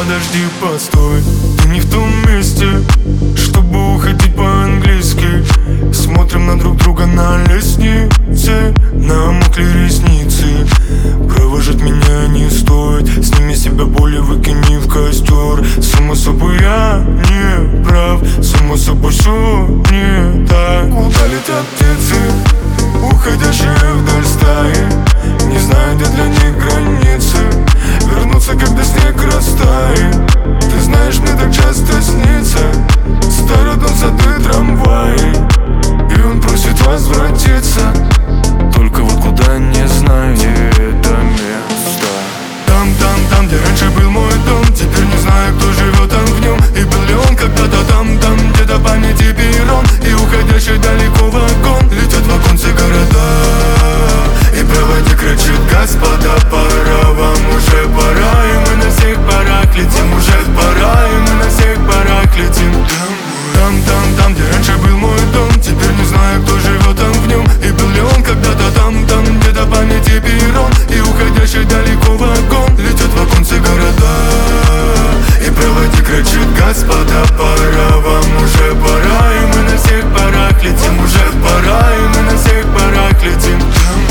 подожди, постой. Ты не в том месте, чтобы уходить по-английски. Смотрим на друг друга на лестнице, намокли ресницы. Провожать меня не стоит, сними с себя боль и выкини в костер. Само собой я не прав, само собой все не так. Куда летят птицы, уходящие вдаль стаи? Не знаю, где для них границы. Вернуться, когда снег растает. Ты знаешь, мне так часто снится старый дом, сады, трамваи, и он просит возвратиться. Только вот куда, не знаю, где это место. Там, где раньше был мой дом. Теперь не знаю, кто живет там в нем. И был ли он когда-то там, где-то памяти перрон. И уходящий далеко вагон. Летят в оконце города, и проводник кричит: господа, пора, вам уже пора. И мы на всех парах летим, уже пора. И мы на всех парах летим. Там, где раньше был мой дом. Теперь не знаю, кто живет там в нем. И был ли он когда-то там, где-то памяти перрон. И уходящий далеко вагон. Летят в оконце города, и проводник кричит: господа, пора, вам уже пора. И мы на всех парах летим, уже пора. И мы на всех парах летим.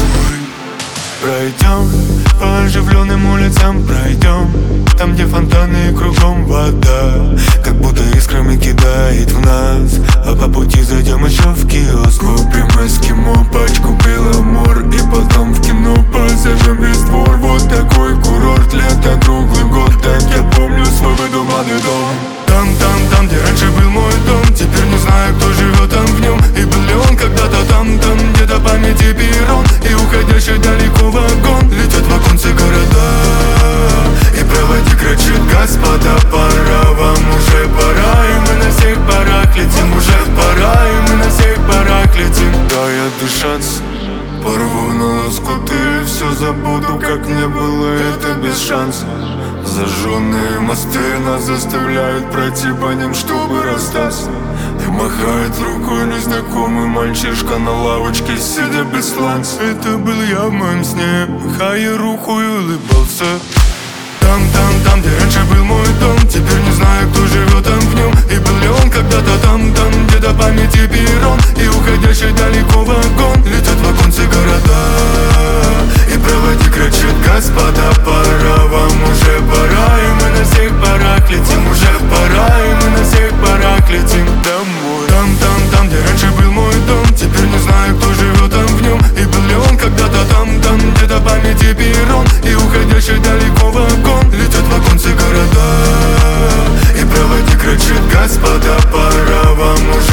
Пройдем по оживленным улицам, пройдем там, где фонтаны и кругом вода, как будто искрами кидает в нас. А по пути зайдем еще в киоск, купим эскимо, пачку Беломор, и потом в кино позовем весь двор. Вот такой курорт, лето круглый год. Так я помню свой выдуманный дом. Там, где раньше был мой дом. Теперь не знаю, кто живет там в нем. И был ли он когда-то там, где-то памяти перрон. И уходящий далеко вагон. Летят в оконце города, и проводник кричит: господа, пора, вам уже пора. И мы на всех парах летим, уже пора. И мы на всех парах летим. Дай отдышаться, порву на лоскуты, все забуду, как не было, это без шанса. Зажженные мосты нас заставляют пройти по ним, чтобы расстаться. И махает рукой незнакомый мальчишка на лавочке, сидя без сланца. Это был я в моем сне, махая руку и улыбался. Там, где раньше был мой дом. Теперь не знаю, кто живет там в нем. И был ли он когда-то там, где-то памяти перрон. И уходящий далеко вагон. Летят в оконце города, и проводник кричит: господа, пора, вам уже пора. И мы на всех парах летим, уже пора. И мы на всех парах летим домой. Там, где раньше был мой дом. Теперь не знаю, кто живет там в нем. И был ли он когда-то там, где-то памяти перрон. И уходящий далеко вагон. Летят в оконце города, и проводник кричит: господа, пора, вам уже